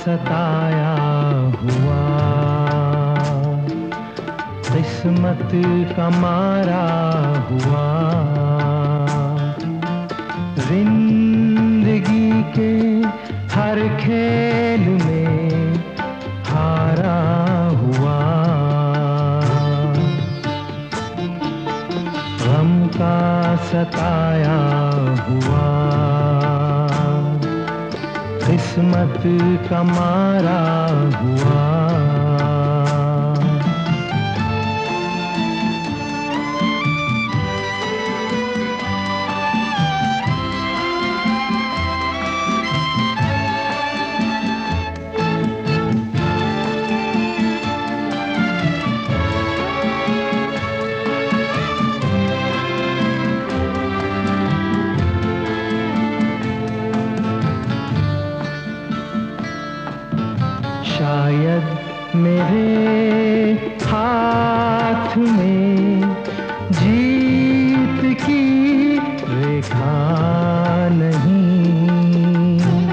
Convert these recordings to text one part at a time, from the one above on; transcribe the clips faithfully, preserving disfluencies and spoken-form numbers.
सताया हुआ, किस्मत का मारा हुआ, जिंदगी के हर खेल में हारा हुआ, गम का सताया हुआ, किस्मत का मारा हुआ। शायद मेरे हाथ में जीत की रेखा नहीं,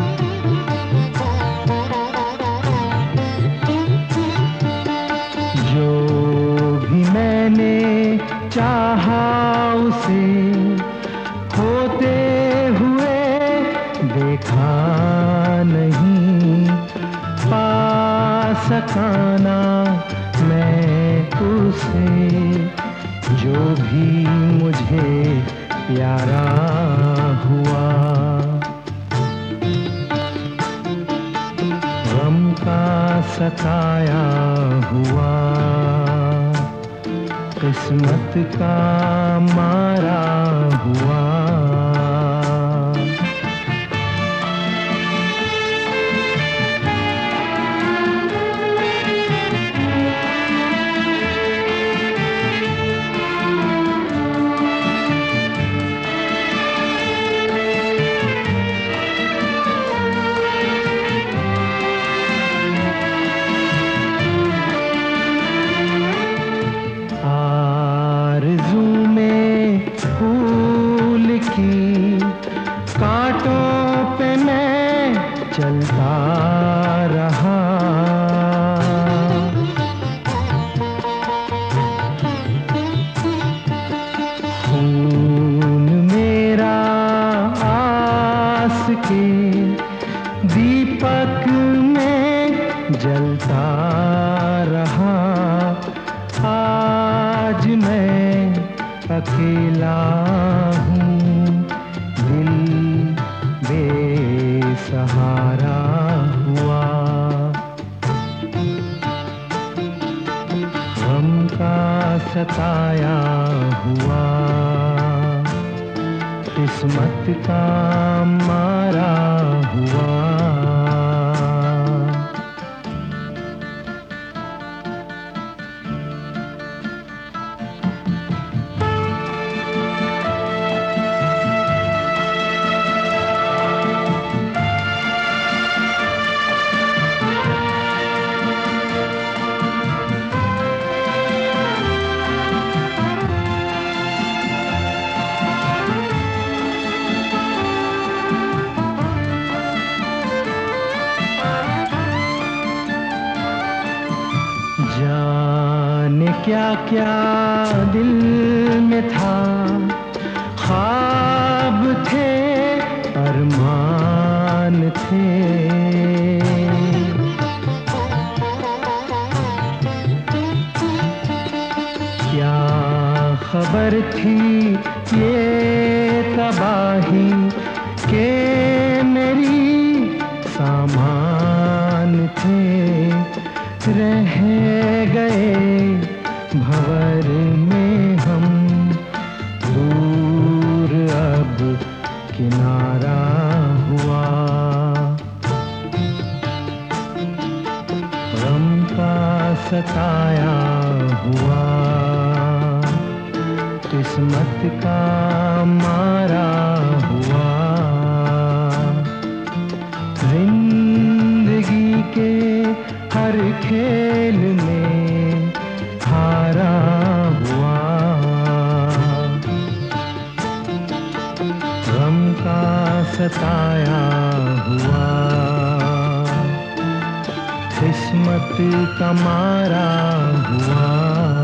जो भी मैंने चाहा उसे होते हुए देखा नहीं, पा सकाना मैं उसे जो भी मुझे प्यारा हुआ, गम का सताया हुआ, किस्मत का मारा हुआ। आरज़ू में फूल की कांटों पे मैं चलता रहा, खून मेरा आस के दीपक में जलता रहा, आज मैं अकेला हूँ, दिल बेसहारा हुआ, गम का सताया हुआ, किस्मत का मारा हुआ। जाने क्या क्या दिल में था, ख्वाब थे अरमान थे, क्या खबर थी ये तबाही के मेरी सामान थे, रह गए भंवर में हम, दूर अब किनारा हुआ, गम का सताया हुआ, किस्मत का मारा हुआ, जिंदगी के हर खेल में हारा हुआ, गम का सताया हुआ, का मारा हुआ।